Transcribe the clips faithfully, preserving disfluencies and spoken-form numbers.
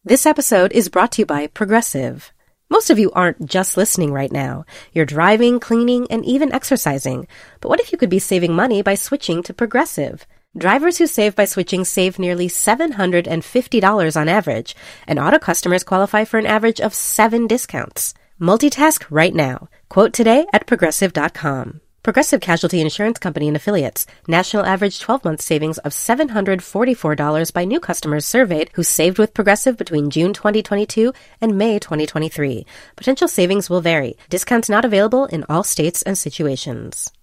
This episode is brought to you by Progressive. Most of you aren't just listening right now. You're driving, cleaning, and even exercising. But what if you could be saving money by switching to Progressive? Drivers who save by switching save nearly seven hundred fifty dollars on average, and auto customers qualify for an average of seven discounts. Multitask right now. Quote today at progressive dot com. Progressive Casualty Insurance Company and Affiliates. National average twelve-month savings of seven hundred forty-four dollars by new customers surveyed who saved with Progressive between June twenty twenty-two and May twenty twenty-three. Potential savings will vary. Discounts not available in all states and situations.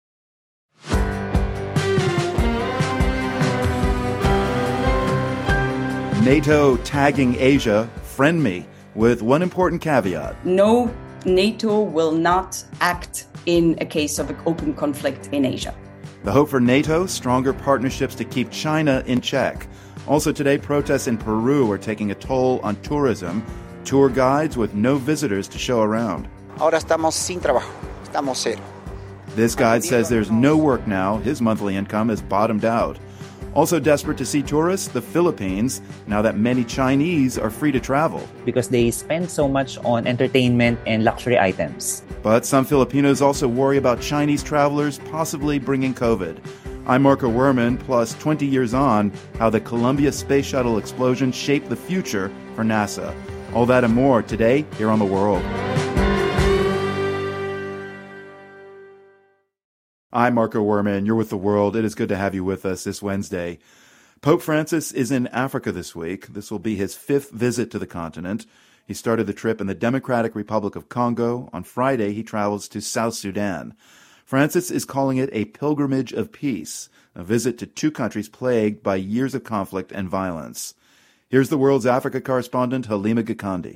NATO tagging Asia, friend me, with one important caveat. No, NATO will not act in a case of an open conflict in Asia. The hope for NATO, stronger partnerships to keep China in check. Also today, protests in Peru are taking a toll on tourism. Tour guides with no visitors to show around. Ahora estamos sin trabajo. Estamos cero. This guide says there's no work now. His monthly income has bottomed out. Also desperate to see tourists, the Philippines, now that many Chinese are free to travel. Because they spend so much on entertainment and luxury items. But some Filipinos also worry about Chinese travelers possibly bringing COVID. I'm Marco Werman, plus twenty years on, how the Columbia Space Shuttle explosion shaped the future for NASA. All that and more today here on The World. I'm Marco Werman. You're with The World. It is good to have you with us this Wednesday. Pope Francis is in Africa this week. This will be his fifth visit to the continent. He started the trip in the Democratic Republic of Congo. On Friday, he travels to South Sudan. Francis is calling it a pilgrimage of peace, a visit to two countries plagued by years of conflict and violence. Here's The World's Africa correspondent, Halima Gikandi.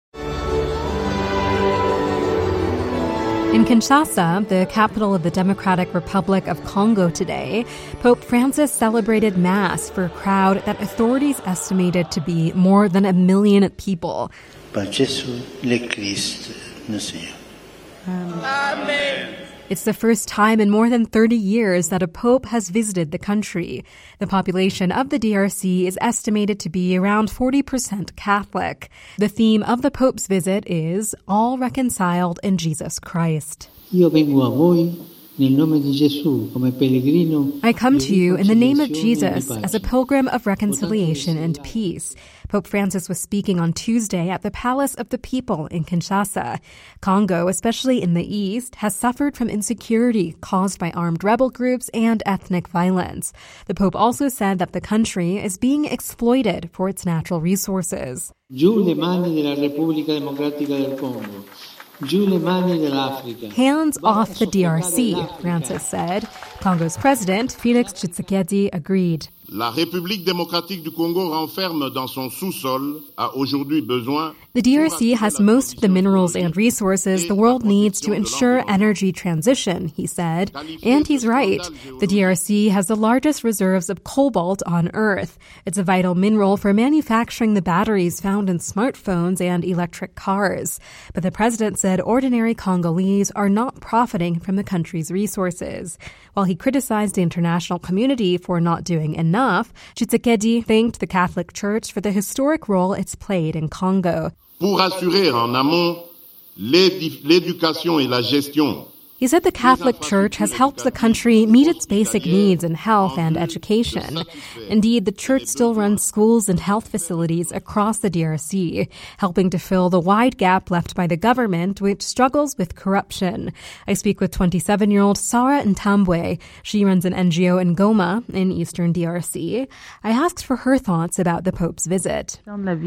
In Kinshasa, the capital of the Democratic Republic of Congo today, Pope Francis celebrated Mass for a crowd that authorities estimated to be more than a million people. Amen. It's the first time in more than thirty years that a pope has visited the country. The population of the D R C is estimated to be around forty percent Catholic. The theme of the pope's visit is All Reconciled in Jesus Christ. I come to you in the name of Jesus as a pilgrim of reconciliation and peace. Pope Francis was speaking on Tuesday at the Palace of the People in Kinshasa. Congo, especially in the east, has suffered from insecurity caused by armed rebel groups and ethnic violence. The Pope also said that the country is being exploited for its natural resources. Hands off the D R C, Francis said. Congo's president, Felix Tshisekedi, agreed. La République démocratique du Congo renferme dans son sous-sol a aujourd'hui besoin. The D R C has most of the minerals and resources the world needs to ensure energy transition, he said. And he's right. The D R C has the largest reserves of cobalt on Earth. It's a vital mineral for manufacturing the batteries found in smartphones and electric cars. But the president said ordinary Congolese are not profiting from the country's resources. While he criticized the international community for not doing enough, Tshisekedi thanked the Catholic Church for the historic role it's played in Congo. Pour assurer en amont l'éducation et la gestion. He said the Catholic Church has helped the country meet its basic needs in health and education. Indeed, the Church still runs schools and health facilities across the D R C, helping to fill the wide gap left by the government, which struggles with corruption. I speak with twenty-seven-year-old Sarah Ntambwe. She runs an N G O in Goma, in eastern D R C. I asked for her thoughts about the Pope's visit.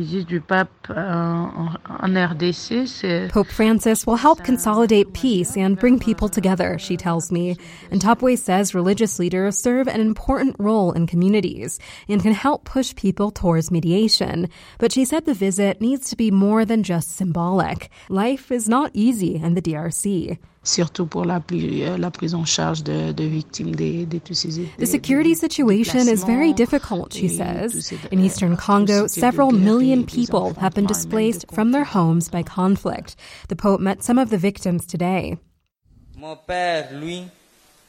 Pope Francis will help consolidate peace and bring people together, she tells me. And Ntambwe says religious leaders serve an important role in communities and can help push people towards mediation. But she said the visit needs to be more than just symbolic. Life is not easy in the D R C. The security situation is very difficult, she says. In eastern Congo, several million people have been displaced from their homes by conflict. The Pope met some of the victims today.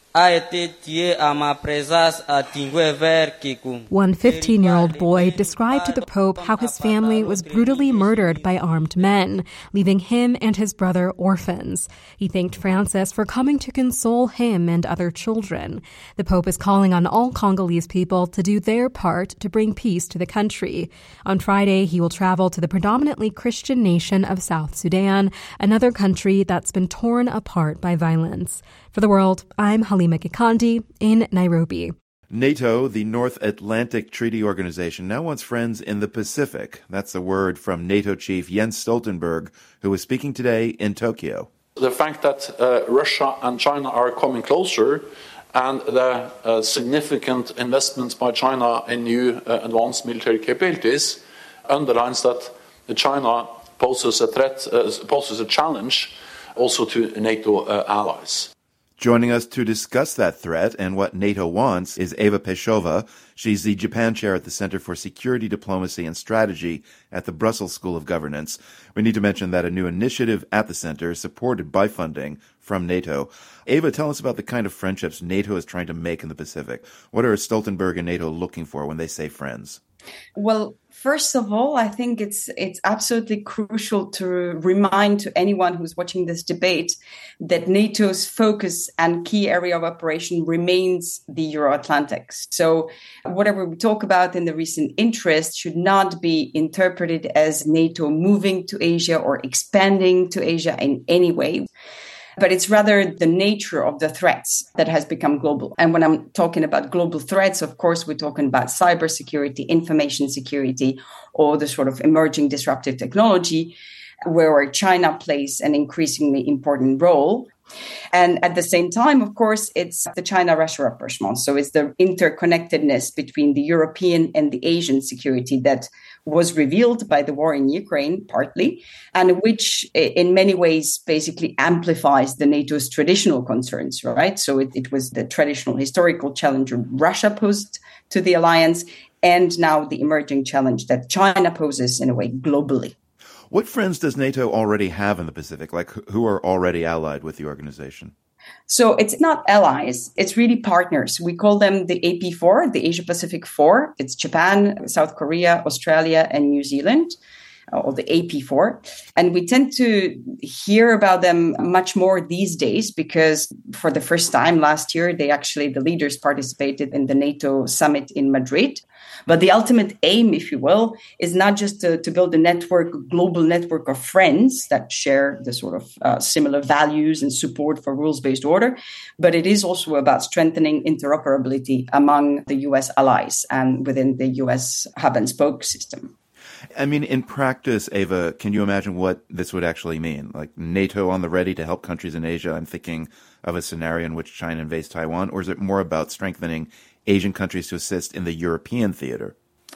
One fifteen-year-old boy described to the Pope how his family was brutally murdered by armed men, leaving him and his brother orphans. He thanked Francis for coming to console him and other children. The Pope is calling on all Congolese people to do their part to bring peace to the country. On Friday, he will travel to the predominantly Christian nation of South Sudan, another country that's been torn apart by violence. For The World, I'm Halima Gikandi in Nairobi. NATO, the North Atlantic Treaty Organization, now wants friends in the Pacific. That's the word from NATO chief Jens Stoltenberg, who was speaking today in Tokyo. The fact that uh, Russia and China are coming closer and the uh, significant investments by China in new uh, advanced military capabilities underlines that China poses a threat, uh, poses a challenge also to NATO uh, allies. Joining us to discuss that threat and what NATO wants is Eva Peshova. She's the Japan chair at the Center for Security, Diplomacy and Strategy at the Brussels School of Governance. We need to mention that a new initiative at the center is supported by funding from NATO. Eva, tell us about the kind of friendships NATO is trying to make in the Pacific. What are Stoltenberg and NATO looking for when they say friends? Well, first of all, I think it's it's absolutely crucial to remind to anyone who's watching this debate that NATO's focus and key area of operation remains the Euro-Atlantic. So whatever we talk about in the recent interest should not be interpreted as NATO moving to Asia or expanding to Asia in any way. But it's rather the nature of the threats that has become global. And when I'm talking about global threats, of course, we're talking about cybersecurity, information security, or the sort of emerging disruptive technology, where China plays an increasingly important role. And at the same time, of course, it's the China-Russia rapprochement. So it's the interconnectedness between the European and the Asian security that was revealed by the war in Ukraine, partly, and which in many ways basically amplifies the NATO's traditional concerns, right? So it, it was the traditional historical challenge Russia posed to the alliance, and now the emerging challenge that China poses in a way globally. What friends does NATO already have in the Pacific? Like, who are already allied with the organization? So it's not allies, it's really partners. We call them the A P four, the Asia-Pacific Four. It's Japan, South Korea, Australia, and New Zealand, or the A P four. And we tend to hear about them much more these days because for the first time last year, they actually, the leaders participated in the NATO summit in Madrid. But the ultimate aim, if you will, is not just to, to build a network, a global network of friends that share the sort of uh, similar values and support for rules-based order, but it is also about strengthening interoperability among the U S allies and within the U S hub and spoke system. I mean, in practice, Eva, can you imagine what this would actually mean? Like NATO on the ready to help countries in Asia? I'm thinking of a scenario in which China invades Taiwan, or is it more about strengthening Asian countries to assist in the European theater?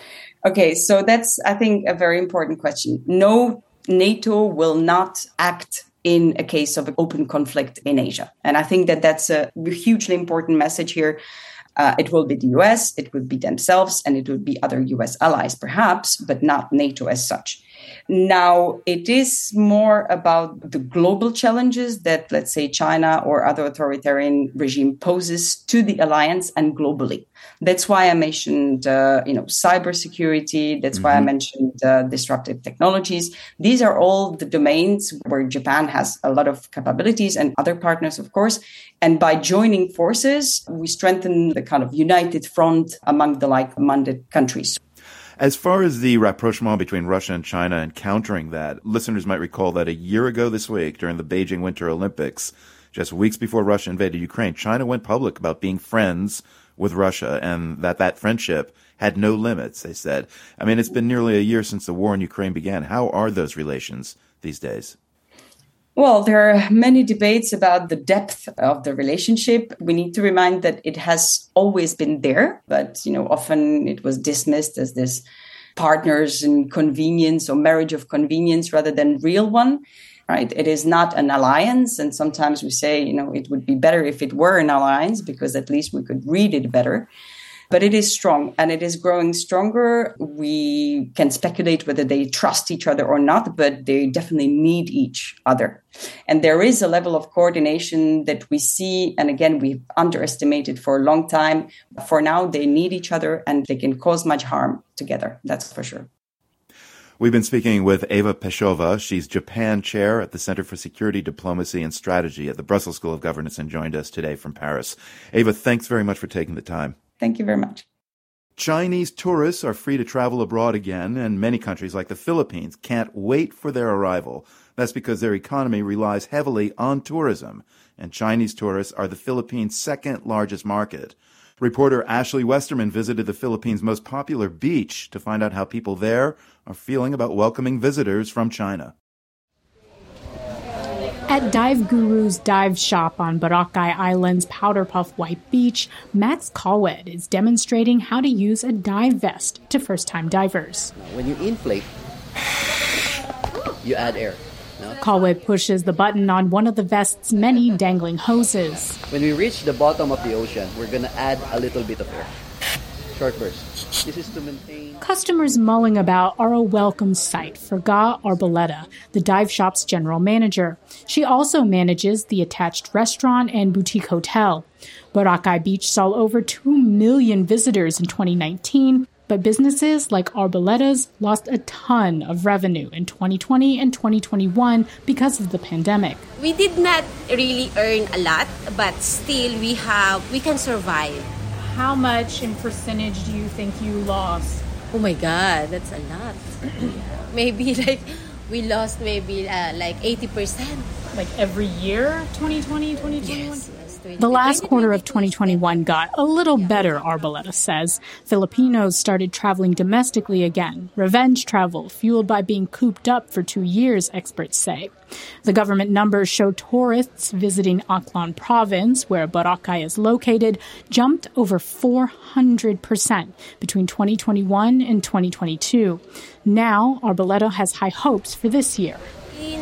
Okay, so that's, I think, a very important question. No, NATO will not act in a case of an open conflict in Asia. And I think that that's a hugely important message here. Uh, it will be the U S, it would be themselves, and it would be other U S allies, perhaps, but not NATO as such. Now, it is more about the global challenges that, let's say, China or other authoritarian regime poses to the alliance and globally. That's why I mentioned, uh, you know, cybersecurity. That's mm-hmm. why I mentioned uh, disruptive technologies. These are all the domains where Japan has a lot of capabilities and other partners, of course. And by joining forces, we strengthen the kind of united front among the like-minded countries. As far as the rapprochement between Russia and China and countering that, listeners might recall that a year ago this week, during the Beijing Winter Olympics, just weeks before Russia invaded Ukraine, China went public about being friends with Russia and that that friendship had no limits, they said. I mean, it's been nearly a year since the war in Ukraine began. How are those relations these days? Well, there are many debates about the depth of the relationship. We need to remind that it has always been there, but, you know, often it was dismissed as this partners in convenience or marriage of convenience rather than real one, right? It is not an alliance. And sometimes we say, you know, it would be better if it were an alliance because at least we could read it better. But it is strong and it is growing stronger. We can speculate whether they trust each other or not, but they definitely need each other. And there is a level of coordination that we see. And again, we've underestimated for a long time. For now, they need each other and they can cause much harm together. That's for sure. We've been speaking with Eva Pešová. She's Japan Chair at the Center for Security, Diplomacy and Strategy at the Brussels School of Governance and joined us today from Paris. Eva, thanks very much for taking the time. Thank you very much. Chinese tourists are free to travel abroad again, and many countries like the Philippines can't wait for their arrival. That's because their economy relies heavily on tourism, and Chinese tourists are the Philippines' second largest market. Reporter Ashley Westerman visited the Philippines' most popular beach to find out how people there are feeling about welcoming visitors from China. At Dive Guru's dive shop on Boracay Island's Powder Puff White Beach, Max Colwed is demonstrating how to use a dive vest to first-time divers. When you inflate, you add air. No? Colwed pushes the button on one of the vest's many dangling hoses. When we reach the bottom of the ocean, we're going to add a little bit of air. Short burst. This is to maintain... Customers mulling about are a welcome sight for Ga Arboleda, the dive shop's general manager. She also manages the attached restaurant and boutique hotel. Boracay Beach saw over two million visitors in twenty nineteen, but businesses like Arboleda's lost a ton of revenue in twenty twenty and twenty twenty-one because of the pandemic. We did not really earn a lot, but still we have we can survive. How much in percentage do you think you lost? Oh my God, that's a lot. Maybe like we lost maybe uh, like eighty percent. Like every year, twenty twenty, twenty twenty-one? Yes, yes, twenty, the last quarter of twenty twenty-one got a little better, Arboleda says. Filipinos started traveling domestically again. Revenge travel, fueled by being cooped up for two years, experts say. The government numbers show tourists visiting Aklan province, where Boracay is located, jumped over four hundred percent between twenty twenty-one and twenty twenty-two. Now, Arboleda has high hopes for this year. In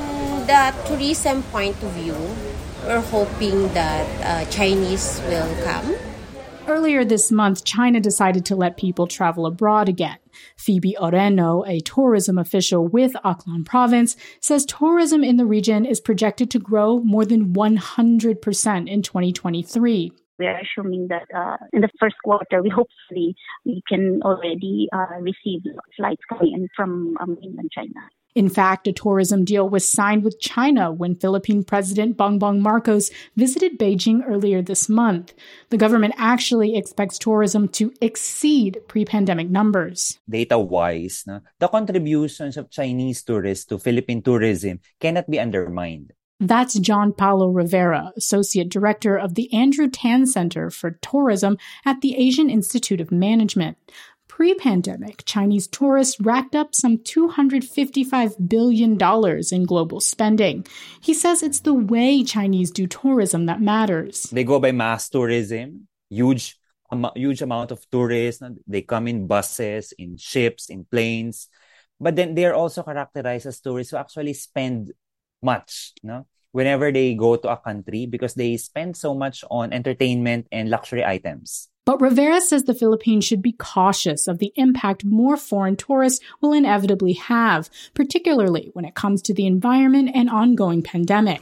the tourism point of view, we're hoping that uh, Chinese will come. Earlier this month, China decided to let people travel abroad again. Phoebe Oreno, a tourism official with Aklan province, says tourism in the region is projected to grow more than one hundred percent in twenty twenty-three. We are assuming that uh, in the first quarter, we hopefully we can already uh, receive flights coming in from um, mainland China. In fact, a tourism deal was signed with China when Philippine President Bongbong Marcos visited Beijing earlier this month. The government actually expects tourism to exceed pre-pandemic numbers. Data-wise, no, the contributions of Chinese tourists to Philippine tourism cannot be undermined. That's John Paulo Rivera, Associate Director of the Andrew Tan Center for Tourism at the Asian Institute of Management. Pre-pandemic, Chinese tourists racked up some two hundred fifty-five billion dollars in global spending. He says it's the way Chinese do tourism that matters. They go by mass tourism, huge, um, huge amount of tourists. They come in buses, in ships, in planes. But then they're also characterized as tourists who actually spend much, no? Whenever they go to a country, because they spend so much on entertainment and luxury items. But Rivera says the Philippines should be cautious of the impact more foreign tourists will inevitably have, particularly when it comes to the environment and ongoing pandemic.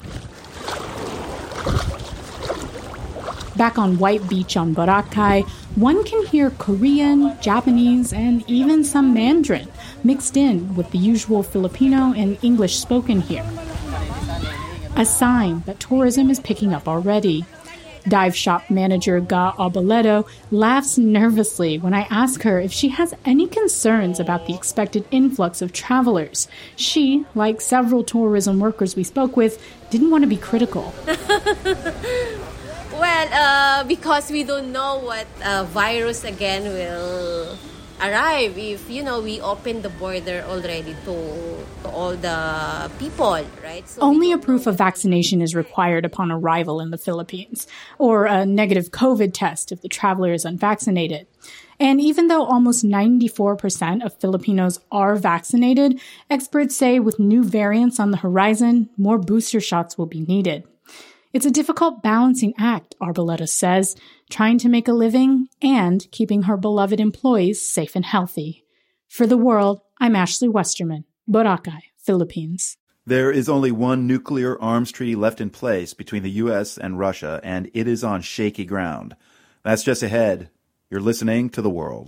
Back on White Beach on Boracay, one can hear Korean, Japanese, and even some Mandarin mixed in with the usual Filipino and English spoken here. A sign that tourism is picking up already. Dive shop manager Ga Arboleda laughs nervously when I ask her if she has any concerns about the expected influx of travelers. She, like several tourism workers we spoke with, didn't want to be critical. Well, uh, because we don't know what uh, virus again will arrive if, you know, we open the border already to all the people, right? So Only a proof of vaccination is required upon arrival in the Philippines, or a negative COVID test if the traveler is unvaccinated. And even though almost ninety-four percent of Filipinos are vaccinated, experts say with new variants on the horizon, more booster shots will be needed. It's a difficult balancing act, Arboleda says, trying to make a living and keeping her beloved employees safe and healthy. For The World, I'm Ashley Westerman, Boracay, Philippines. There is only one nuclear arms treaty left in place between the U S and Russia, and it is on shaky ground. That's just ahead. You're listening to The World.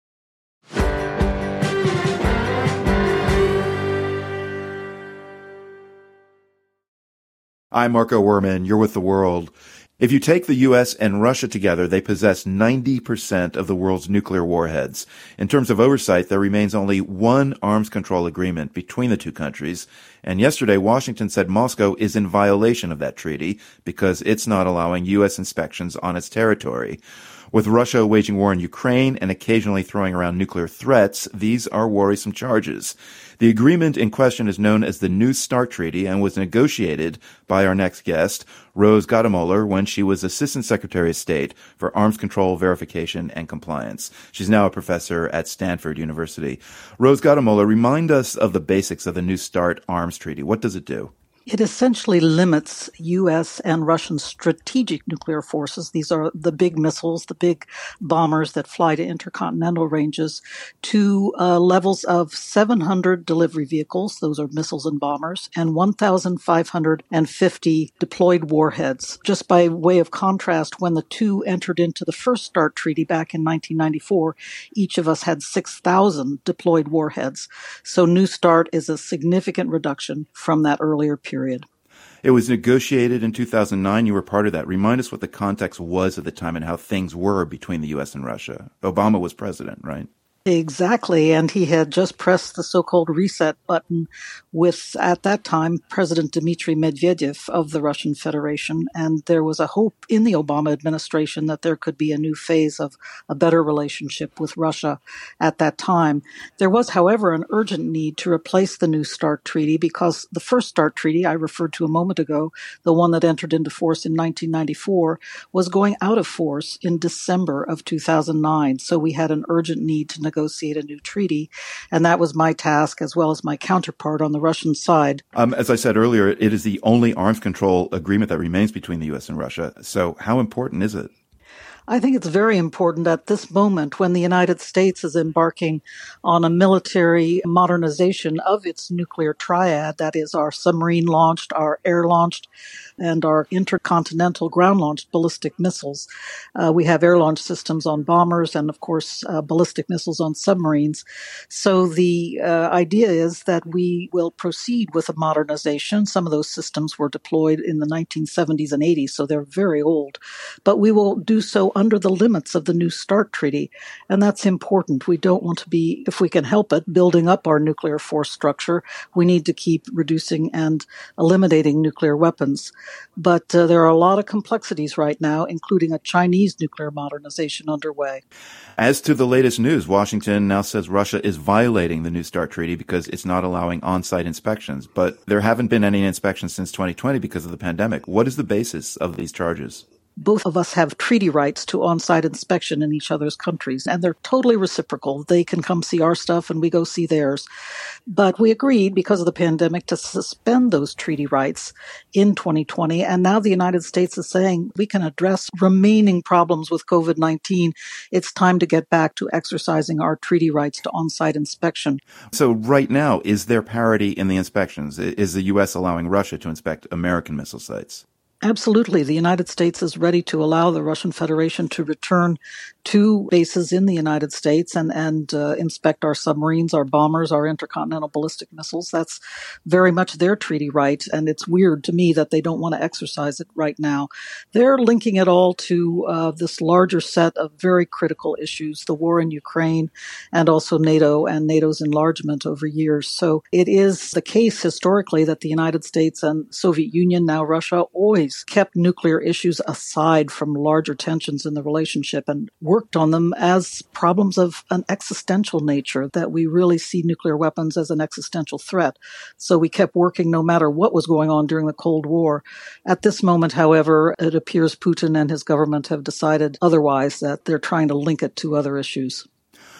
I'm Marco Werman. You're with The World. If you take the U S and Russia together, they possess ninety percent of the world's nuclear warheads. In terms of oversight, there remains only one arms control agreement between the two countries. And yesterday, Washington said Moscow is in violation of that treaty because it's not allowing U S inspections on its territory. With Russia waging war in Ukraine and occasionally throwing around nuclear threats, these are worrisome charges. The agreement in question is known as the New START Treaty and was negotiated by our next guest, Rose Gottemoeller, when she was Assistant Secretary of State for Arms Control Verification and Compliance. She's now a professor at Stanford University. Rose Gottemoeller, remind us of the basics of the New START Arms Treaty. What does it do? It essentially limits U S and Russian strategic nuclear forces. These are the big missiles, the big bombers that fly to intercontinental ranges, to uh, levels of seven hundred delivery vehicles, those are missiles and bombers, and one thousand five hundred fifty deployed warheads. Just by way of contrast, when the two entered into the first START treaty back in nineteen ninety-four, each of us had six thousand deployed warheads. So New START is a significant reduction from that earlier period. Period. It was negotiated in two thousand nine. You were part of that. Remind us what the context was at the time and how things were between the U S and Russia. Obama was president, right? Exactly, and he had just pressed the so-called reset button with, at that time, President Dmitry Medvedev of the Russian Federation, and there was a hope in the Obama administration that there could be a new phase of a better relationship with Russia at that time. There was, however, an urgent need to replace the New START Treaty because the first START Treaty I referred to a moment ago, the one that entered into force in nineteen ninety-four, was going out of force in December of two thousand nine, so we had an urgent need to negotiate negotiate a new treaty. And that was my task as well as my counterpart on the Russian side. Um, as I said earlier, it is the only arms control agreement that remains between the U S and Russia. So how important is it? I think it's very important at this moment when the United States is embarking on a military modernization of its nuclear triad, that is our submarine-launched, our air-launched, and our intercontinental ground-launched ballistic missiles. Uh, we have air-launched systems on bombers and, of course, uh, ballistic missiles on submarines. So the uh, idea is that we will proceed with a modernization. Some of those systems were deployed in the nineteen seventies and eighties, so they're very old. But we will do so under the limits of the New START Treaty. And that's important. We don't want to be, if we can help it, building up our nuclear force structure. We need to keep reducing and eliminating nuclear weapons. But uh, there are a lot of complexities right now, including a Chinese nuclear modernization underway. As to the latest news, Washington now says Russia is violating the New START Treaty because it's not allowing on-site inspections. But there haven't been any inspections since twenty twenty because of the pandemic. What is the basis of these charges? Both of us have treaty rights to on-site inspection in each other's countries, and they're totally reciprocal. They can come see our stuff and we go see theirs. But we agreed, because of the pandemic, to suspend those treaty rights in twenty twenty, and now the United States is saying we can address remaining problems with COVID nineteen. It's time to get back to exercising our treaty rights to on-site inspection. So right now, is there parity in the inspections? Is the U S allowing Russia to inspect American missile sites? Absolutely. The United States is ready to allow the Russian Federation to return to bases in the United States and, and uh, inspect our submarines, our bombers, our intercontinental ballistic missiles. That's very much their treaty right, and it's weird to me that they don't want to exercise it right now. They're linking it all to uh, this larger set of very critical issues, the war in Ukraine and also NATO and NATO's enlargement over years. So it is the case historically that the United States and Soviet Union, now Russia, always kept nuclear issues aside from larger tensions in the relationship and worked on them as problems of an existential nature, that we really see nuclear weapons as an existential threat. So we kept working no matter what was going on during the Cold War. At this moment, however, it appears Putin and his government have decided otherwise, that they're trying to link it to other issues.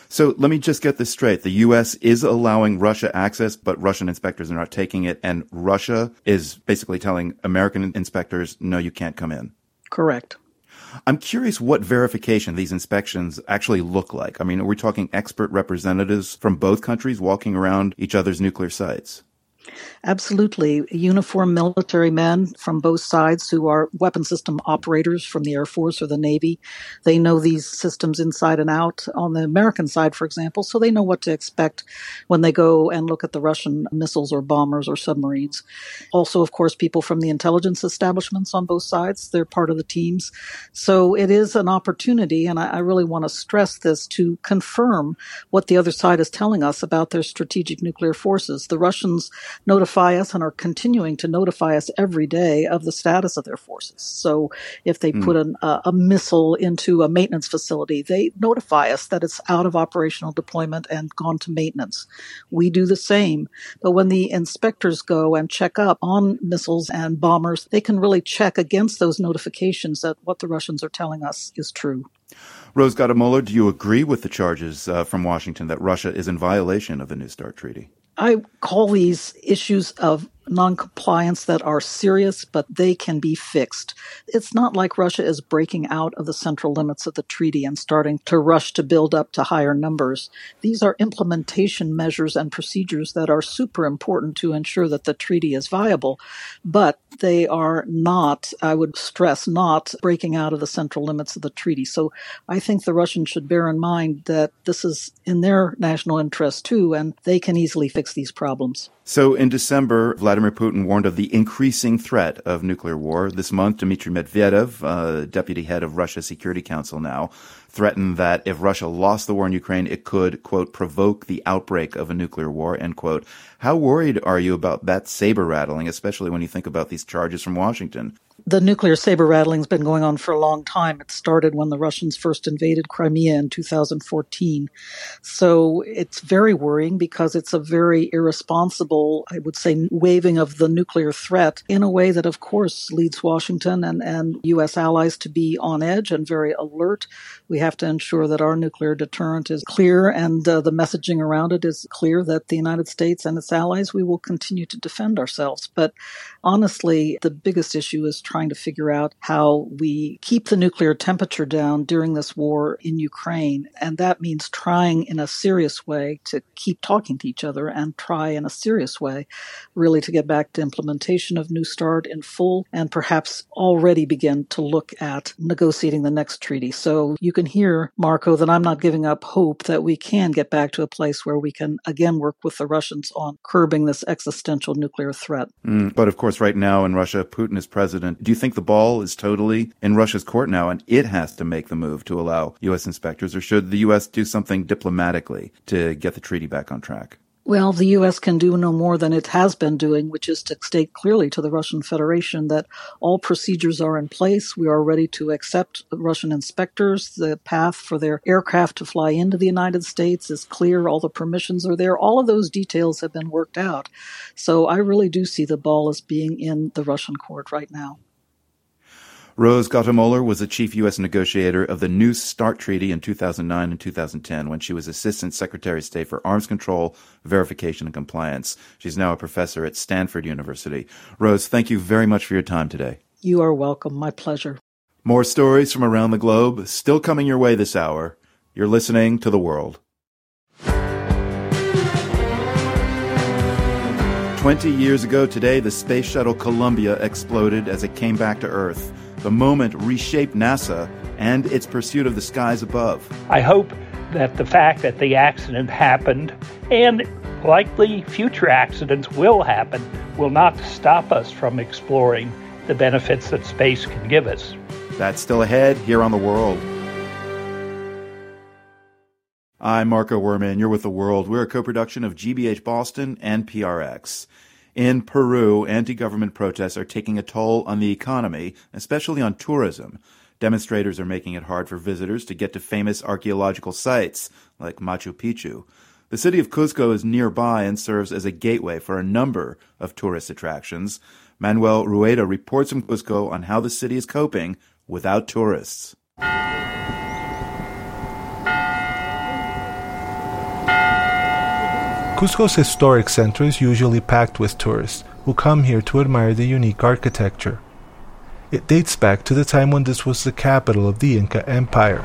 So let me just get this straight. The U S is allowing Russia access, but Russian inspectors are not taking it. And Russia is basically telling American inspectors, no, you can't come in. Correct. I'm curious what verification these inspections actually look like. I mean, are we talking expert representatives from both countries walking around each other's nuclear sites? Absolutely. Uniformed military men from both sides who are weapon system operators from the Air Force or the Navy. They know these systems inside and out on the American side, for example, so they know what to expect when they go and look at the Russian missiles or bombers or submarines. Also, of course, people from the intelligence establishments on both sides. They're part of the teams. So it is an opportunity, and I, I really want to stress this, to confirm what the other side is telling us about their strategic nuclear forces. The Russians notify us and are continuing to notify us every day of the status of their forces. So if they mm. put an, uh, a missile into a maintenance facility, they notify us that it's out of operational deployment and gone to maintenance. We do the same. But when the inspectors go and check up on missiles and bombers, they can really check against those notifications that what the Russians are telling us is true. Rose Gottemoeller, do you agree with the charges uh, from Washington that Russia is in violation of the New START treaty? I call these issues of noncompliance that are serious, but they can be fixed. It's not like Russia is breaking out of the central limits of the treaty and starting to rush to build up to higher numbers. These are implementation measures and procedures that are super important to ensure that the treaty is viable, but they are not, I would stress, not breaking out of the central limits of the treaty. So I think the Russians should bear in mind that this is in their national interest too, and they can easily fix these problems. So in December, Vladimir Putin warned of the increasing threat of nuclear war. This month, Dmitry Medvedev, uh, deputy head of Russia's Security Council now, threatened that if Russia lost the war in Ukraine, it could, quote, provoke the outbreak of a nuclear war, end quote. How worried are you about that saber rattling, especially when you think about these charges from Washington? The nuclear saber rattling has been going on for a long time. It started when the Russians first invaded Crimea in two thousand fourteen. So it's very worrying because it's a very irresponsible, I would say, waving of the nuclear threat in a way that, of course, leads Washington and, and U S allies to be on edge and very alert. We have to ensure that our nuclear deterrent is clear and uh, the messaging around it is clear that the United States and its allies, we will continue to defend ourselves. But honestly, the biggest issue is trying to figure out how we keep the nuclear temperature down during this war in Ukraine. And that means trying in a serious way to keep talking to each other and try in a serious way really to get back to implementation of New START in full and perhaps already begin to look at negotiating the next treaty. So you can hear, Marco, that I'm not giving up hope that we can get back to a place where we can again work with the Russians on curbing this existential nuclear threat. Mm, but of course, right now in Russia, Putin is president. Do you think the ball is totally in Russia's court now and it has to make the move to allow U S inspectors, or should the U S do something diplomatically to get the treaty back on track? Well, the U S can do no more than it has been doing, which is to state clearly to the Russian Federation that all procedures are in place. We are ready to accept Russian inspectors. The path for their aircraft to fly into the United States is clear. All the permissions are there. All of those details have been worked out. So I really do see the ball as being in the Russian court right now. Rose Gottemoeller was the chief U S negotiator of the New START treaty in two thousand nine and two thousand ten when she was Assistant Secretary of State for Arms Control, Verification, and Compliance. She's now a professor at Stanford University. Rose, thank you very much for your time today. You are welcome. My pleasure. More stories from around the globe still coming your way this hour. You're listening to The World. Twenty years ago today, the space shuttle Columbia exploded as it came back to Earth. The moment reshaped NASA and its pursuit of the skies above. I hope that the fact that the accident happened, and likely future accidents will happen, will not stop us from exploring the benefits that space can give us. That's still ahead here on The World. I'm Marco Werman. You're with The World. We're a co-production of G B H Boston and P R X. In Peru, anti-government protests are taking a toll on the economy, especially on tourism. Demonstrators are making it hard for visitors to get to famous archaeological sites like Machu Picchu. The city of Cusco is nearby and serves as a gateway for a number of tourist attractions. Manuel Rueda reports from Cusco on how the city is coping without tourists. Cusco's historic center is usually packed with tourists who come here to admire the unique architecture. It dates back to the time when this was the capital of the Inca Empire.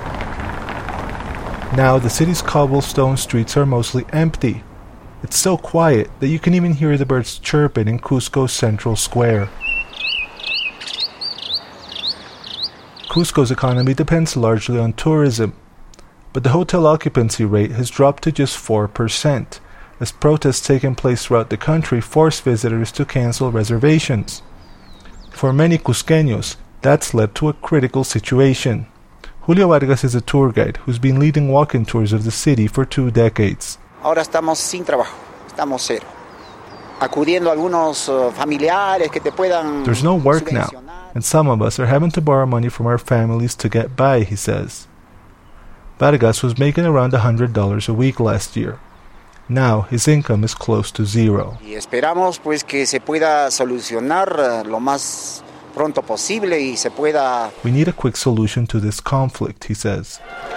Now the city's cobblestone streets are mostly empty. It's so quiet that you can even hear the birds chirping in Cusco's central square. Cusco's economy depends largely on tourism, but the hotel occupancy rate has dropped to just four percent, as protests taking place throughout the country force visitors to cancel reservations. For many Cusqueños, that's led to a critical situation. Julio Vargas is a tour guide who's been leading walking tours of the city for two decades. Ahora estamos sin trabajo, estamos cero. Acudiendo a algunos uh, familiares que te puedan There's no work now, and some of us are having to borrow money from our families to get by, he says. Vargas was making around one hundred dollars a week last year. Now his income is close to zero. Y esperamos pues que se pueda solucionar uh, lo más pronto posible y se pueda. We need a quick solution to this conflict, he says.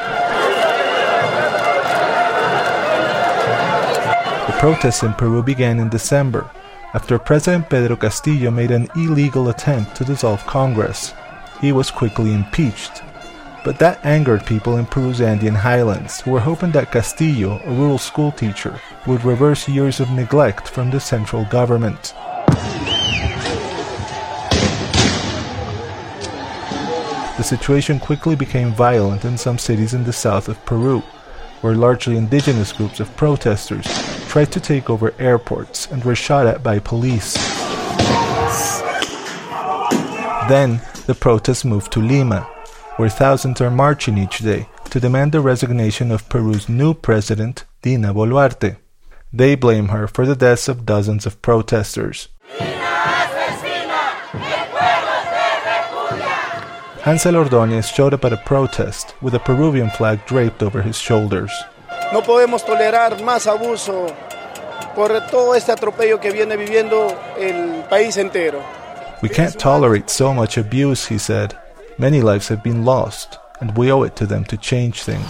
The protests in Peru began in December, after President Pedro Castillo made an illegal attempt to dissolve Congress. He was quickly impeached. But that angered people in Peru's Andean highlands, who were hoping that Castillo, a rural school teacher, would reverse years of neglect from the central government. The situation quickly became violent in some cities in the south of Peru, where largely indigenous groups of protesters tried to take over airports and were shot at by police. Then, the protests moved to Lima, where thousands are marching each day to demand the resignation of Peru's new president, Dina Boluarte. They blame her for the deaths of dozens of protesters. Hansel Ordóñez showed up at a protest with a Peruvian flag draped over his shoulders. No podemos tolerar más abuso por todo este atropello que viene viviendo el país entero. We can't tolerate so much abuse, he said. Many lives have been lost, and we owe it to them to change things.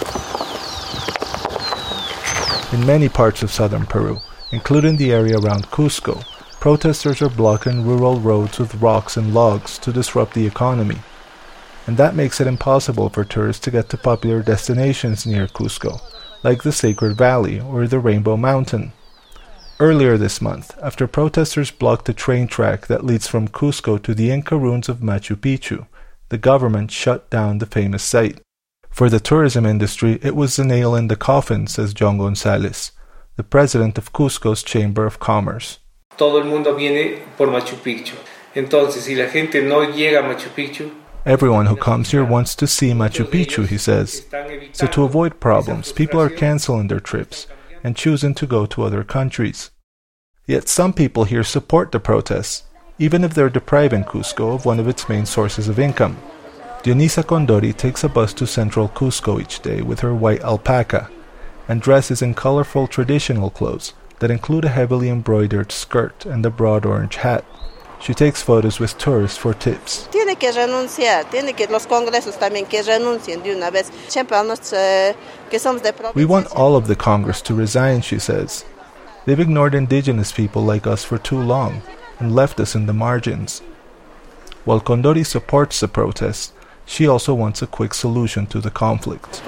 In many parts of southern Peru, including the area around Cusco, protesters are blocking rural roads with rocks and logs to disrupt the economy. And that makes it impossible for tourists to get to popular destinations near Cusco, like the Sacred Valley or the Rainbow Mountain. Earlier this month, after protesters blocked the train track that leads from Cusco to the Inca ruins of Machu Picchu, the government shut down the famous site. For the tourism industry, it was the nail in the coffin, says John Gonzalez, the president of Cusco's Chamber of Commerce. Todo el mundo viene por Machu Picchu. Entonces, si la gente no llega a Machu Picchu, everyone who comes here wants to see Machu Picchu, he says. So to avoid problems, people are canceling their trips and choosing to go to other countries. Yet some people here support the protests, even if they're depriving Cusco of one of its main sources of income. Dionisa Condori takes a bus to central Cusco each day with her white alpaca and dresses in colorful traditional clothes that include a heavily embroidered skirt and a broad orange hat. She takes photos with tourists for tips. Tiene que renunciar, tiene que los congresos también que renuncien de una vez. Siempre que somos de provincia. We want all of the Congress to resign, she says. They've ignored indigenous people like us for too long and left us in the margins. While Condori supports the protests, she also wants a quick solution to the conflict.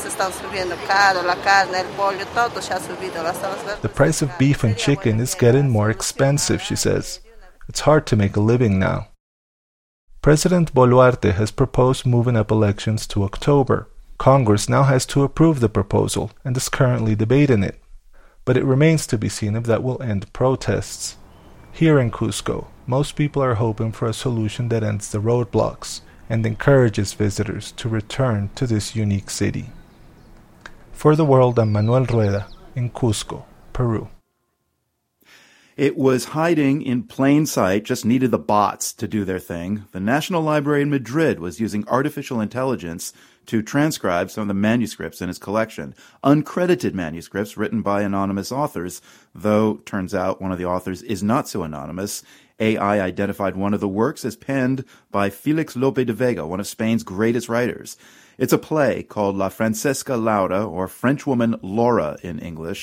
The price of beef and chicken is getting more expensive, she says. It's hard to make a living now. President Boluarte has proposed moving up elections to October. Congress now has to approve the proposal and is currently debating it. But it remains to be seen if that will end protests. Here in Cusco, most people are hoping for a solution that ends the roadblocks and encourages visitors to return to this unique city. For the World, I'm Manuel Rueda in Cusco, Peru. It was hiding in plain sight, just needed the bots to do their thing. The National Library in Madrid was using artificial intelligence to transcribe some of the manuscripts in its collection. Uncredited manuscripts written by anonymous authors, though turns out one of the authors is not so anonymous. A I identified one of the works as penned by Felix Lope de Vega, one of Spain's greatest writers. It's a play called La Francesca Laura, or Frenchwoman Laura in English.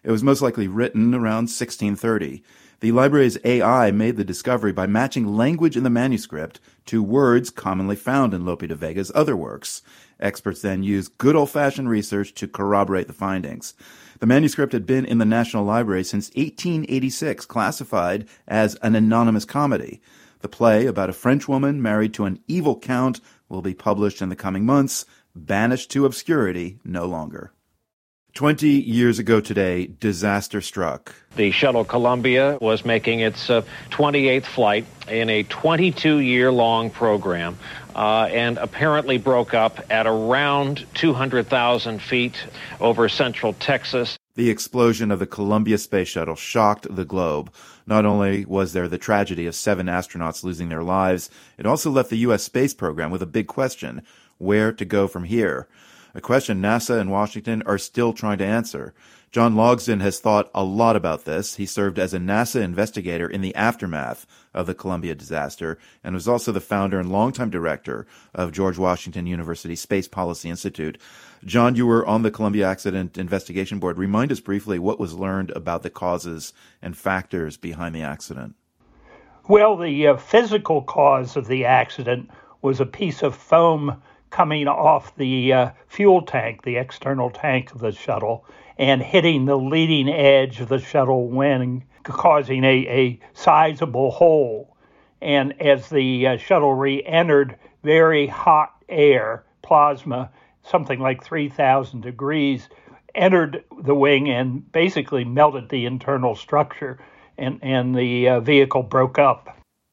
It was most likely written around sixteen thirty. The library's A I made the discovery by matching language in the manuscript to words commonly found in Lope de Vega's other works. Experts then used good old-fashioned research to corroborate the findings. The manuscript had been in the National Library since eighteen eighty-six, classified as an anonymous comedy. The play about a French woman married to an evil count will be published in the coming months, banished to obscurity no longer. Twenty years ago today, disaster struck. The shuttle Columbia was making its uh, twenty-eighth flight in a twenty-two-year-long program uh, and apparently broke up at around two hundred thousand feet over central Texas. The explosion of the Columbia space shuttle shocked the globe. Not only was there the tragedy of seven astronauts losing their lives, it also left the U S space program with a big question: where to go from here? A question NASA and Washington are still trying to answer. John Logsdon has thought a lot about this. He served as a NASA investigator in the aftermath of the Columbia disaster and was also the founder and longtime director of George Washington University Space Policy Institute. John, you were on the Columbia Accident Investigation Board. Remind us briefly what was learned about the causes and factors behind the accident. Well, the uh, physical cause of the accident was a piece of foam coming off the uh, fuel tank, the external tank of the shuttle, and hitting the leading edge of the shuttle wing, causing a, a sizable hole. And as the uh, shuttle re-entered, very hot air, plasma, something like three thousand degrees, entered the wing and basically melted the internal structure, and, and the uh, vehicle broke up.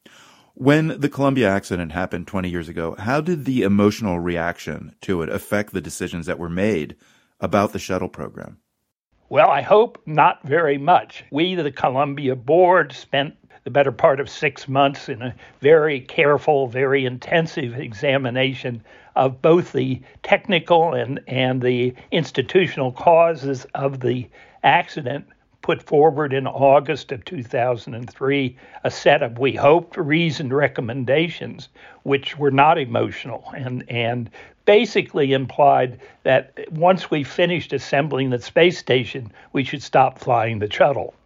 When the Columbia accident happened twenty years ago, how did the emotional reaction to it affect the decisions that were made about the shuttle program? Well, I hope not very much. We, the Columbia board, spent the better part of six months in a very careful, very intensive examination of both the technical and, and the institutional causes of the accident. Put forward in August of two thousand three a set of, we hoped, reasoned recommendations, which were not emotional and, and basically implied that once we finished assembling the space station, we should stop flying the shuttle.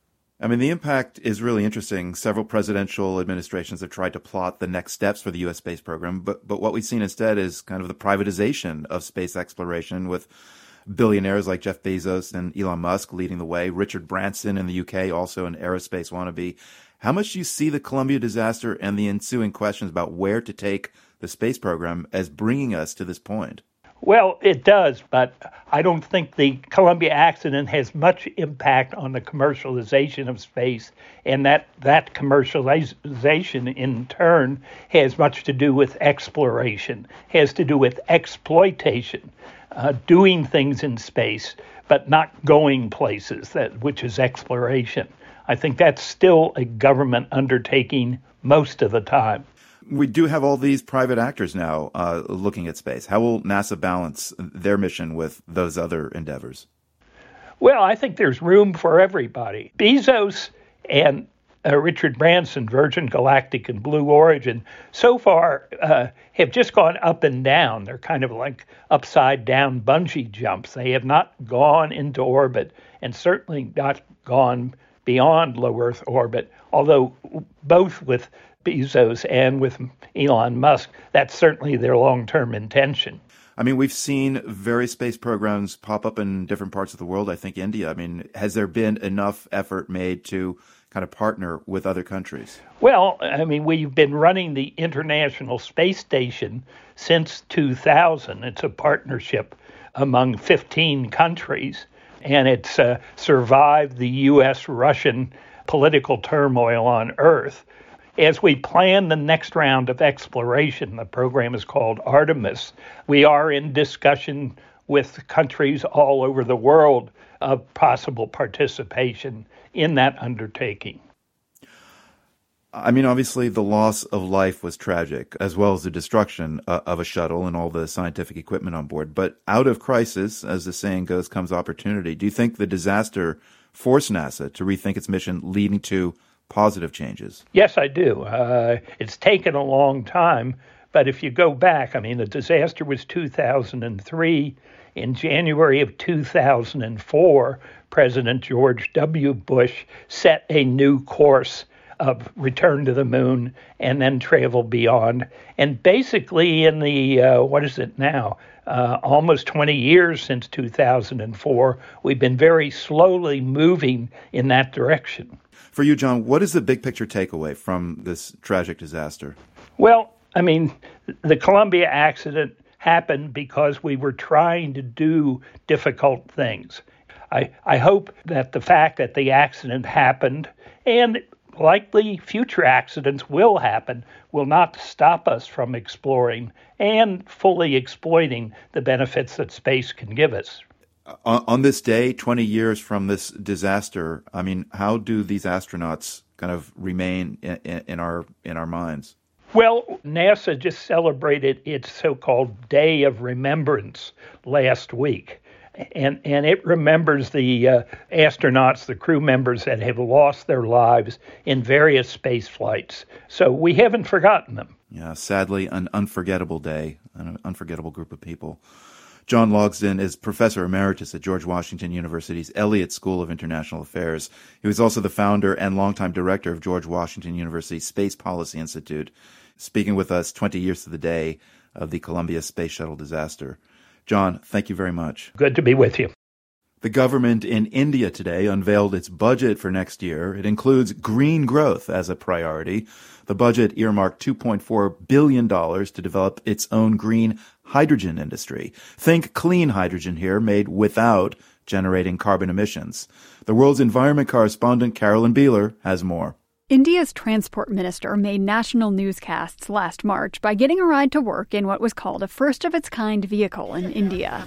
I mean, the impact is really interesting. Several presidential administrations have tried to plot the next steps for the U S space program, but, but what we've seen instead is kind of the privatization of space exploration, with billionaires like Jeff Bezos and Elon Musk leading the way. Richard Branson in the U K, also an aerospace wannabe. How much do you see the Columbia disaster and the ensuing questions about where to take the space program as bringing us to this point? Well, it does, but I don't think the Columbia accident has much impact on the commercialization of space, and that, that commercialization in turn has much to do with exploration, has to do with exploitation. Uh, doing things in space, but not going places, that which is exploration. I think that's still a government undertaking most of the time. We do have all these private actors now uh, looking at space. How will NASA balance their mission with those other endeavors? Well, I think there's room for everybody. Bezos and Uh, Richard Branson, Virgin Galactic and Blue Origin, so far uh, have just gone up and down. They're kind of like upside down bungee jumps. They have not gone into orbit and certainly not gone beyond low Earth orbit, although both with Bezos and with Elon Musk, that's certainly their long-term intention. I mean, we've seen various space programs pop up in different parts of the world. I think India. I mean, has there been enough effort made to kind of partner with other countries? Well, I mean, we've been running the International Space Station since two thousand. It's a partnership among fifteen countries, and it's uh, survived the U S Russian political turmoil on Earth. As we plan the next round of exploration, the program is called Artemis, we are in discussion with countries all over the world of possible participation in that undertaking. I mean, obviously, the loss of life was tragic, as well as the destruction uh, of a shuttle and all the scientific equipment on board. But out of crisis, as the saying goes, comes opportunity. Do you think the disaster forced NASA to rethink its mission, leading to positive changes? Yes, I do. Uh, it's taken a long time, but if you go back, I mean, the disaster was two thousand three. In January of two thousand four, President George W. Bush set a new course of return to the moon and then travel beyond. And basically in the, uh, what is it now, uh, almost twenty years since two thousand four, we've been very slowly moving in that direction. For you, John, what is the big picture takeaway from this tragic disaster? Well, I mean, the Columbia accident happened because we were trying to do difficult things. I, I hope that the fact that the accident happened, and likely future accidents will happen, will not stop us from exploring and fully exploiting the benefits that space can give us. On, on this day, twenty years from this disaster, I mean, how do these astronauts kind of remain in, in, in our in our minds? Well, NASA just celebrated its so-called Day of Remembrance last week. And and it remembers the uh, astronauts, the crew members that have lost their lives in various space flights. So we haven't forgotten them. Yeah, sadly, an unforgettable day, an unforgettable group of people. John Logsdon is Professor Emeritus at George Washington University's Elliott School of International Affairs. He was also the founder and longtime director of George Washington University's Space Policy Institute, speaking with us twenty years to the day of the Columbia Space Shuttle disaster. John, thank you very much. Good to be with you. The government in India today unveiled its budget for next year. It includes green growth as a priority. The budget earmarked two point four billion dollars to develop its own green hydrogen industry. Think clean hydrogen here, made without generating carbon emissions. The world's environment correspondent Carolyn Beeler has more. India's transport minister made national newscasts last March by getting a ride to work in what was called a first-of-its-kind vehicle in India.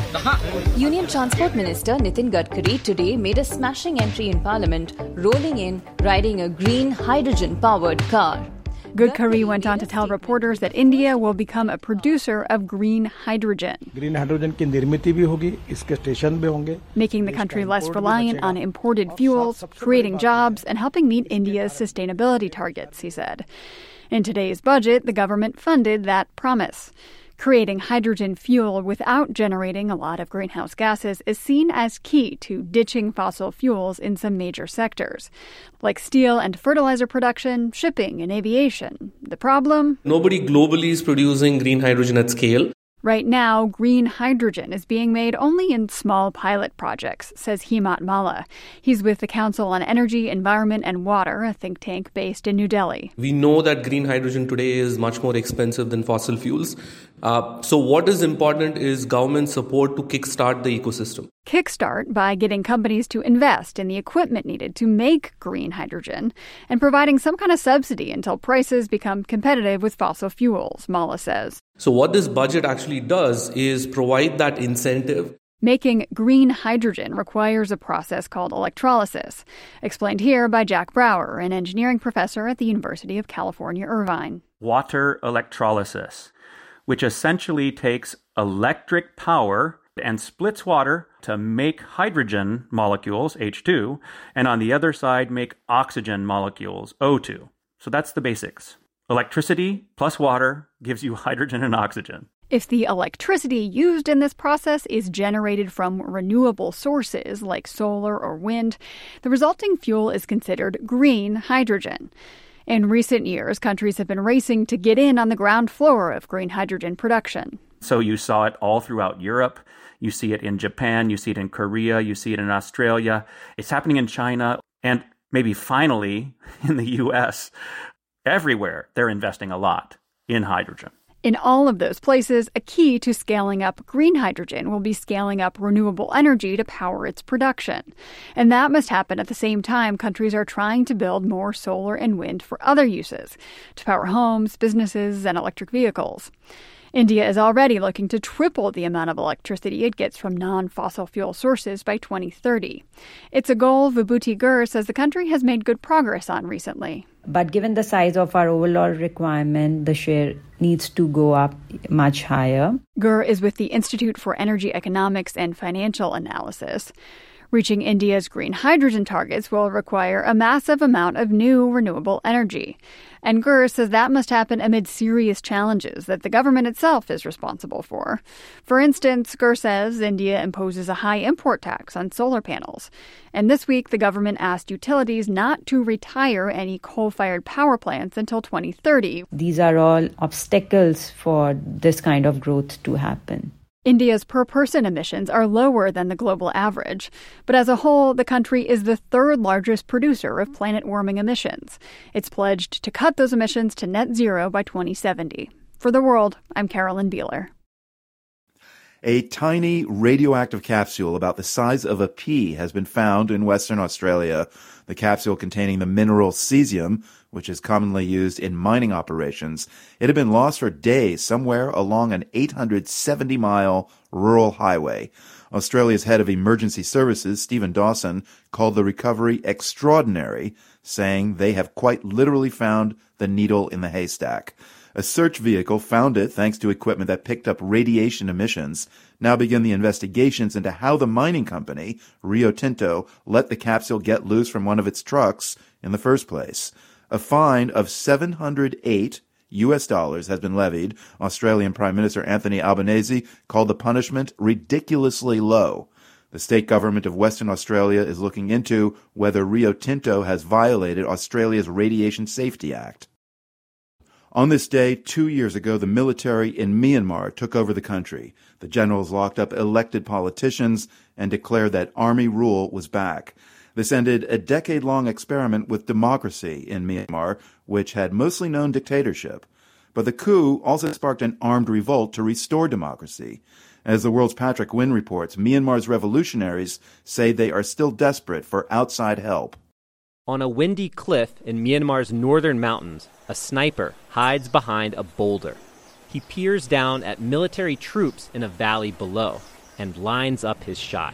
Union Transport Minister Nitin Gadkari today made a smashing entry in Parliament, rolling in, riding a green hydrogen-powered car. Gadkari went on to tell reporters that India will become a producer of green hydrogen, green hydrogen की निर्मित भी होगी, इसके station भी होंगे, making the country less reliant on imported fuels, creating jobs, and helping meet India's sustainability targets, he said. In today's budget, the government funded that promise. Creating hydrogen fuel without generating a lot of greenhouse gases is seen as key to ditching fossil fuels in some major sectors, like steel and fertilizer production, shipping, and aviation. The problem? Nobody globally is producing green hydrogen at scale. Right now, green hydrogen is being made only in small pilot projects, says Himat Malla. He's with the Council on Energy, Environment and Water, a think tank based in New Delhi. We know that green hydrogen today is much more expensive than fossil fuels. Uh, so what is important is government support to kickstart the ecosystem. Kickstart by getting companies to invest in the equipment needed to make green hydrogen and providing some kind of subsidy until prices become competitive with fossil fuels, Malla says. So what this budget actually does is provide that incentive. Making green hydrogen requires a process called electrolysis, explained here by Jack Brower, an engineering professor at the University of California, Irvine. Water electrolysis, which essentially takes electric power and splits water to make hydrogen molecules, H two, and on the other side make oxygen molecules, O two. So that's the basics. Electricity plus water gives you hydrogen and oxygen. If the electricity used in this process is generated from renewable sources like solar or wind, the resulting fuel is considered green hydrogen. In recent years, countries have been racing to get in on the ground floor of green hydrogen production. So you saw it all throughout Europe. You see it in Japan. You see it in Korea. You see it in Australia. It's happening in China. And maybe finally in the U S. Everywhere, they're investing a lot in hydrogen. In all of those places, a key to scaling up green hydrogen will be scaling up renewable energy to power its production. And that must happen at the same time countries are trying to build more solar and wind for other uses, to power homes, businesses, and electric vehicles. India is already looking to triple the amount of electricity it gets from non-fossil fuel sources by twenty thirty. It's a goal Vibhuti Gur says the country has made good progress on recently. But given the size of our overall requirement, the share needs to go up much higher. Gur is with the Institute for Energy Economics and Financial Analysis. Reaching India's green hydrogen targets will require a massive amount of new renewable energy. And Gur says that must happen amid serious challenges that the government itself is responsible for. For instance, Gur says India imposes a high import tax on solar panels. And this week, the government asked utilities not to retire any coal-fired power plants until twenty thirty. These are all obstacles for this kind of growth to happen. India's per-person emissions are lower than the global average, but as a whole, the country is the third largest producer of planet-warming emissions. It's pledged to cut those emissions to net zero by twenty seventy. For The World, I'm Carolyn Beeler. A tiny radioactive capsule about the size of a pea has been found in Western Australia. The capsule containing the mineral cesium, which is commonly used in mining operations. It had been lost for days somewhere along an eight hundred seventy mile rural highway. Australia's head of emergency services, Stephen Dawson, called the recovery extraordinary, saying they have quite literally found the needle in the haystack. A search vehicle found it thanks to equipment that picked up radiation emissions. Now begin the investigations into how the mining company, Rio Tinto, let the capsule get loose from one of its trucks in the first place. A fine of seven hundred eight U S dollars has been levied. Australian Prime Minister Anthony Albanese called the punishment ridiculously low. The state government of Western Australia is looking into whether Rio Tinto has violated Australia's Radiation Safety Act. On this day, two years ago, the military in Myanmar took over the country. The generals locked up elected politicians and declared that army rule was back. This ended a decade-long experiment with democracy in Myanmar, which had mostly known dictatorship. But the coup also sparked an armed revolt to restore democracy. As the World's Patrick Wynn reports, Myanmar's revolutionaries say they are still desperate for outside help. On a windy cliff in Myanmar's northern mountains, a sniper hides behind a boulder. He peers down at military troops in a valley below and lines up his shot.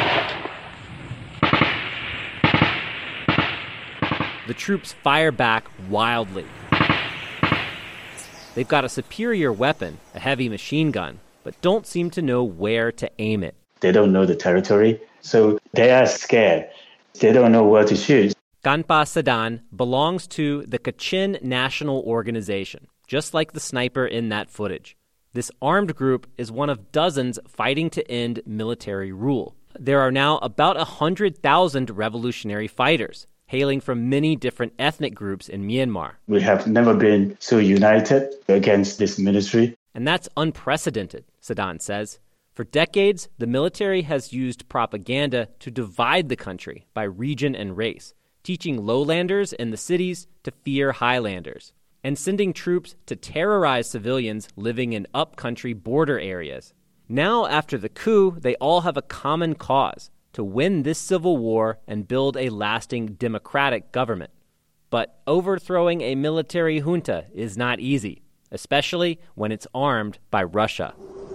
The troops fire back wildly. They've got a superior weapon, a heavy machine gun, but don't seem to know where to aim it. They don't know the territory, so they are scared. They don't know where to shoot. Ganpa Sadan belongs to the Kachin National Organization, just like the sniper in that footage. This armed group is one of dozens fighting to end military rule. There are now about one hundred thousand revolutionary fighters, hailing from many different ethnic groups in Myanmar. We have never been so united against this military. And that's unprecedented, Sadan says. For decades, the military has used propaganda to divide the country by region and race, teaching lowlanders in the cities to fear highlanders, and sending troops to terrorize civilians living in upcountry border areas. Now, after the coup, they all have a common cause: to win this civil war and build a lasting democratic government. But overthrowing a military junta is not easy, especially when it's armed by Russia.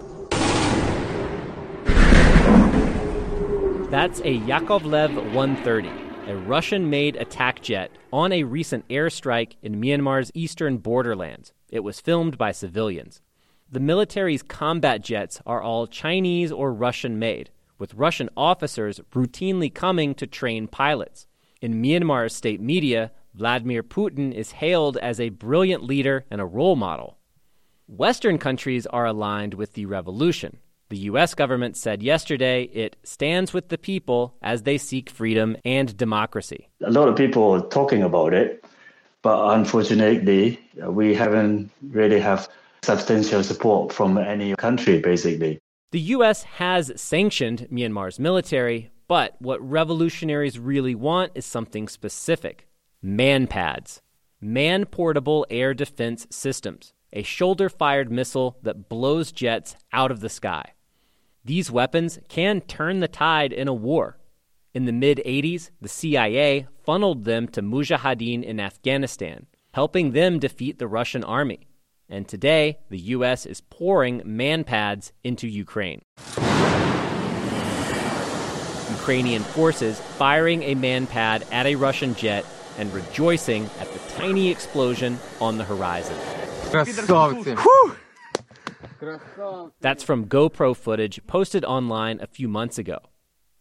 That's a Yakovlev one thirty, a Russian-made attack jet on a recent airstrike in Myanmar's eastern borderlands. It was filmed by civilians. The military's combat jets are all Chinese or Russian-made, with Russian officers routinely coming to train pilots. In Myanmar's state media, Vladimir Putin is hailed as a brilliant leader and a role model. Western countries are aligned with the revolution. The U S government said yesterday it stands with the people as they seek freedom and democracy. A lot of people are talking about it, but unfortunately, we haven't really have substantial support from any country, basically. The U S has sanctioned Myanmar's military, but what revolutionaries really want is something specific: MANPADS, man-portable air defense systems, a shoulder-fired missile that blows jets out of the sky. These weapons can turn the tide in a war. In the mid-eighties, the C I A funneled them to Mujahideen in Afghanistan, helping them defeat the Russian army. And today, the U S is pouring MANPADS into Ukraine. Ukrainian forces firing a MANPAD at a Russian jet and rejoicing at the tiny explosion on the horizon. That's from GoPro footage posted online a few months ago.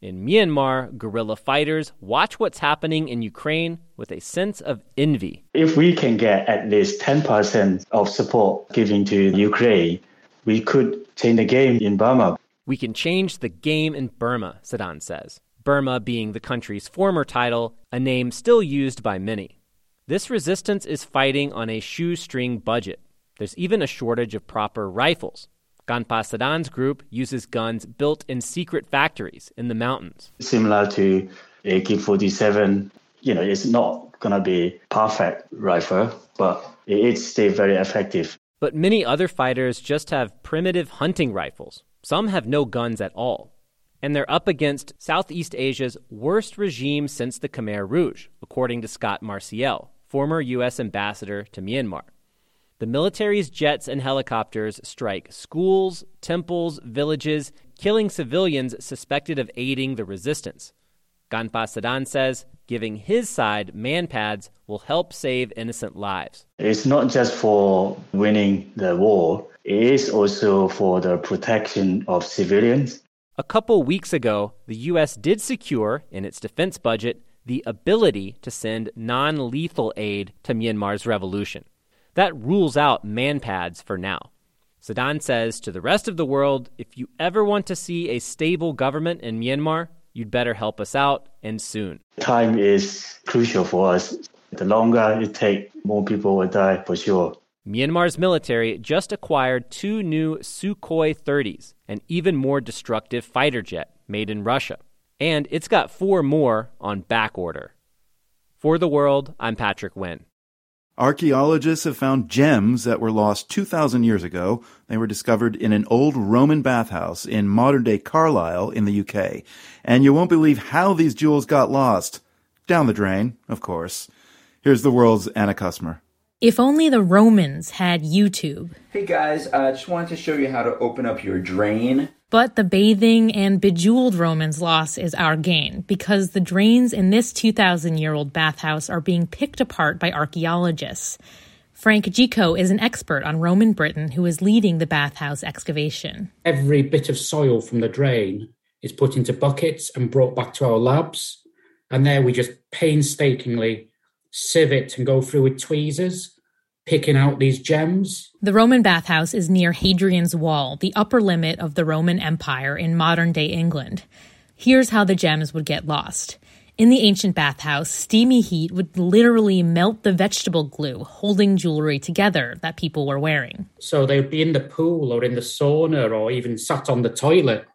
In Myanmar, guerrilla fighters watch what's happening in Ukraine with a sense of envy. If we can get at least ten percent of support given to Ukraine, we could change the game in Burma. We can change the game in Burma, Sadan says. Burma being the country's former title, a name still used by many. This resistance is fighting on a shoestring budget. There's even a shortage of proper rifles. Ganpa Sadan's group uses guns built in secret factories in the mountains. Similar to A K forty-seven, you know, it's not going to be perfect rifle, but it's still very effective. But many other fighters just have primitive hunting rifles. Some have no guns at all. And they're up against Southeast Asia's worst regime since the Khmer Rouge, according to Scott Marciel, former U S ambassador to Myanmar. The military's jets and helicopters strike schools, temples, villages, killing civilians suspected of aiding the resistance. Ganpa Sadan says giving his side manpads will help save innocent lives. It's not just for winning the war, it is also for the protection of civilians. A couple weeks ago, the U S did secure, in its defense budget, the ability to send non-lethal aid to Myanmar's revolution. That rules out manpads for now. Sadan says to the rest of the world, if you ever want to see a stable government in Myanmar, you'd better help us out, and soon. Time is crucial for us. The longer it takes, more people will die for sure. Myanmar's military just acquired two new Sukhoi thirties, an even more destructive fighter jet made in Russia. And it's got four more on back order. For The World, I'm Patrick Wynn. Archaeologists have found gems that were lost two thousand years ago. They were discovered in an old Roman bathhouse in modern-day Carlisle in the U K. And you won't believe how these jewels got lost. Down the drain, of course. Here's The World's Anna Kusmer. If only the Romans had YouTube. Hey guys, I uh, just wanted to show you how to open up your drain. But the bathing and bejeweled Romans' loss is our gain, because the drains in this two thousand year old bathhouse are being picked apart by archaeologists. Frank Gico is an expert on Roman Britain who is leading the bathhouse excavation. Every bit of soil from the drain is put into buckets and brought back to our labs. And there we just painstakingly sieve it and go through with tweezers, picking out these gems. The Roman bathhouse is near Hadrian's Wall, the upper limit of the Roman Empire in modern-day England. Here's how the gems would get lost. In the ancient bathhouse, steamy heat would literally melt the vegetable glue holding jewelry together that people were wearing. So they would be in the pool or in the sauna or even sat on the toilet,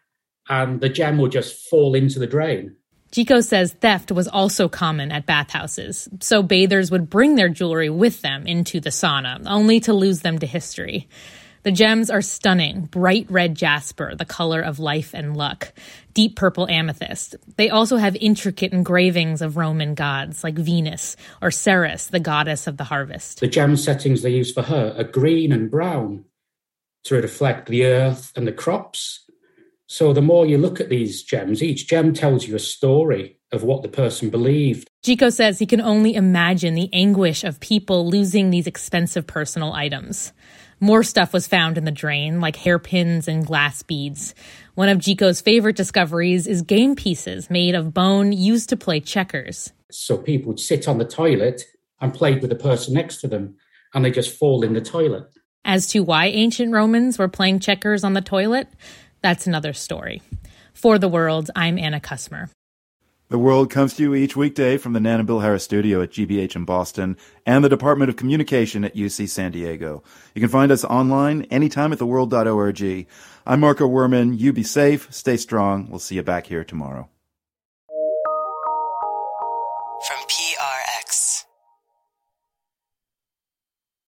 and the gem would just fall into the drain. Gico says theft was also common at bathhouses, so bathers would bring their jewelry with them into the sauna, only to lose them to history. The gems are stunning, bright red jasper, the color of life and luck, deep purple amethyst. They also have intricate engravings of Roman gods, like Venus or Ceres, the goddess of the harvest. The gem settings they use for her are green and brown to reflect the earth and the crops. So the more you look at these gems, each gem tells you a story of what the person believed. Gico says he can only imagine the anguish of people losing these expensive personal items. More stuff was found in the drain, like hairpins and glass beads. One of Gico's favorite discoveries is game pieces made of bone used to play checkers. So people would sit on the toilet and play with the person next to them, and they just fall in the toilet. As to why ancient Romans were playing checkers on the toilet, that's another story. For The World, I'm Anna Kusmer. The World comes to you each weekday from the Nan and Bill Harris studio at G B H in Boston and the Department of Communication at U C San Diego. You can find us online anytime at the world dot org. I'm Marco Werman. You be safe, stay strong. We'll see you back here tomorrow.